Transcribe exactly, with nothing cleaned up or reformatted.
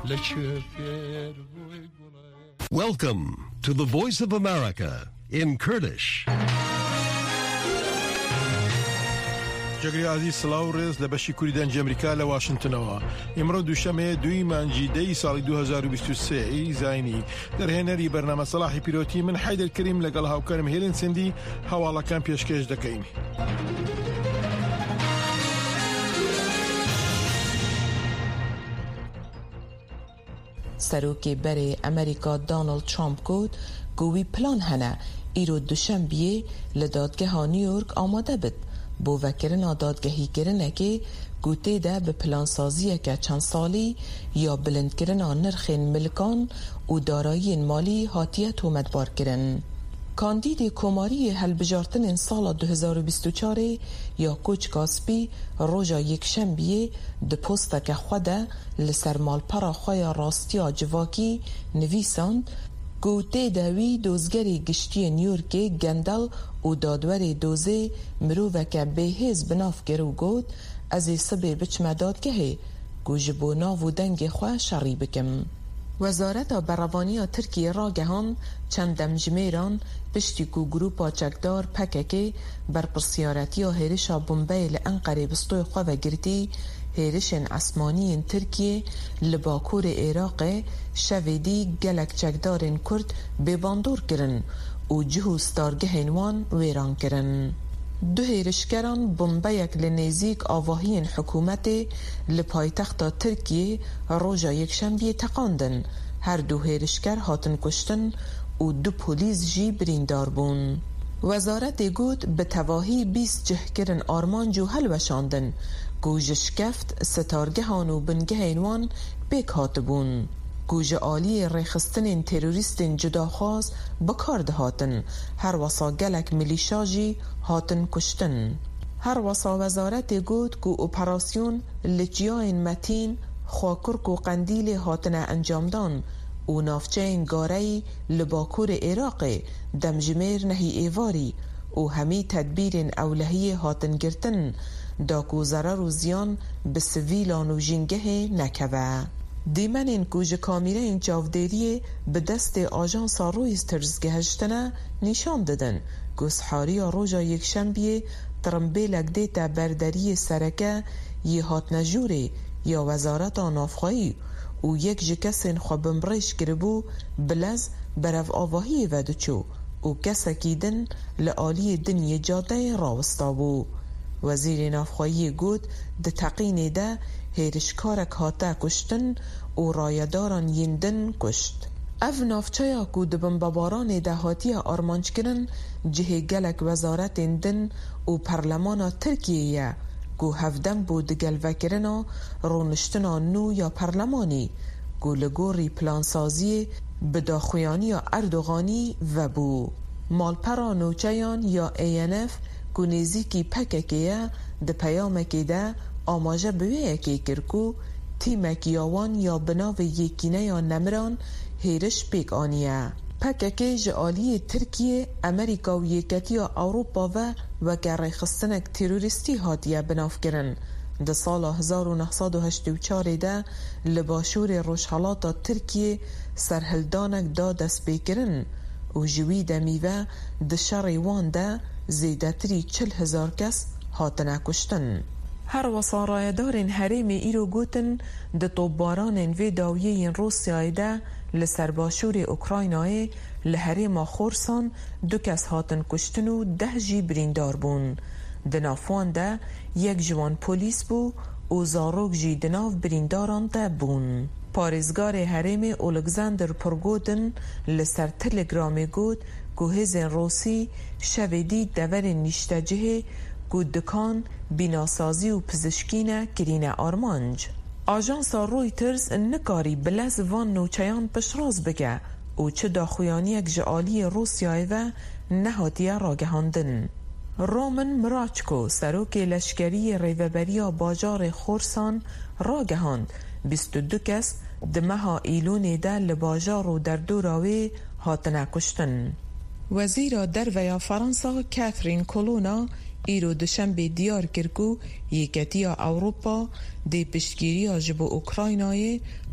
Welcome to the Voice of America in Kurdish. جگری عزیز سلاو رز لبشی کوریدن امریکا ل واشنگتن وا امرو دوشمه دوی منجی دی سال دو هزار و بیست و سه ای زاینی در هنری برنامه صلاحی پیروتی من حیدر کریم لگل هاو کرم هیلن سندی حوالا کام پیشکش دکین. سروکی بری امریکا دونالد ترامپ گفت گویی پلان هنه ایرو دوشنبه لدادگاه نیویورک آماده بد بو وکرنا دادگاهی کرنه که گوته ده به پلان سازیه که چند سالی یا بلند کرنا نرخین ملکان و دارایی مالی هاتیت و مدبار کرن. کاندید کماری هل بجارتن سال دو هزار و بیست و چهار یا کوچ کاسپی روژا یک شنبیه ده پوستا که خوده لسر مال پرا خواه راستیا جواکی نویساند گوته دوی دوزگری گشتی نیورکی گندل و دادور دوزه مروفه که به هز بناف گرو گود از سبه بچم دادگهه گوجبو ناو دنگ خواه شری بکم. وزارت بروانی ترکیه را گهان چند دمجمیران پشتی کو گروپا چکدار پککی بر پرسیارتی و هیرشا بومبی لانقره بستوی خواه گرتی هیرشن اسمانی ترکیه لباکور عراق شویدی گلک چکدارن کرد بباندور کرن و جهو ستارگه وان ویران کرن. دو هیرشکران بومبیک لنزیک آواهی حکومت لپایتخت ترکیه روژا یک شنبه تقاندن. هر دو هیرشکر هاتن کشتن و دو پولیس جی بریندار بون. وزارت گوت به تواهی بیست جهکرن آرمان جو هل وشاندن گوج شکفت ستارگه هانو بنگه اینوان بیک هاتبون. گوج آلی ریخستن تروریستن جداخواز بکارد هاتن هر وصا گلک ملیشاجی هاتن کشتن. هر وصا وزارت گوت گو اپراسیون لجیاین متین خواکرک و قندیل هاتن انجامدان و نافچه انگارهی لباکور عراق دمجمیر نهی ایواری و همی تدبیر اولهی هاتن گرتن داکو ضرر و زیان به سویلان و جنگه نکوه. دیمن این کوج کامیره این چاودیریه به دست آژانس رویترز گهشتنه نشان دادن گسحاری روژا یک شنبه ترمبیلک دیتا برداری سرکه یه هات نجوره یا وزارت نافخایی و یک جکسین خوابم ریش کربو بلز برف آواهی ودچو و کسکیدن لعالی دنی جاده راوستابو. وزیر نافخایی گود ده تقینه ده هیرشکارک هاته کشتن و رایداران یندن کشت. اف نافچایا کو ده بمباباران دهاتی آرمانچ کرن جه گلک وزارت دن و پرلمان ترکیه گو هفدم بود گل وکرنا رونشتنا نو یا پرلمانی گو لگوری پلانسازی بداخویانی اردوغانی و بو. مالپرا نوچیان یا ای ان اف گو نیزیکی پککیه ده پیامکی ده آماجه بویه که کرکو تیمکی آوان یا بناو یکینه یا نمران هیرش پیک آنیه. پککی جعالی ترکیه، امریکا و یکتی اوروپا و و گره خستنک تروریستی هاتیه بناف کرن. ده سال هزار و نهصد و هشتاد و چهار ده لباشور روشحالات ترکیه سرهلدانک دا دست بیکرن و جوی دمیوه ده شر وان ده زیدتری چل هزار کس هاتنه کشتن. هر وصارایدارین حریم ایرو گوتن ده طوباران وی داویه روسیای ده لسرباشور اوکراینای لحریم خورسان دو کس هاتن کشتن و ده جی بریندار بون. ده نافوان ده یک جوان پولیس بو و زاروک جی دناف برینداران ده بون. پارزگار حریم اولگزاندر پرگودن لسر تلگرام گود گوهزن روسی شویدی دور نیشتجه گودکان بیناسازی و پزشکینه کرینه آرمانج. آژانس رویترز نکاری بلز وان نوچیان پشراز بگه و چه داخویانی یک جعالی روسیای و نهاتیه راگهاندن. رومن مراچکو سروک لشکری ریوبریا باجار خورسان راگهاند بیست و دو کس دمها ایلون ده لباجار و در دوراوی هاتنه کشتن. وزیر درویا فرانسا کاترین کولونا ایرو دوشنبه دیار کرکو یکتی اوروپا دی پشتگیری جبو اوکراینای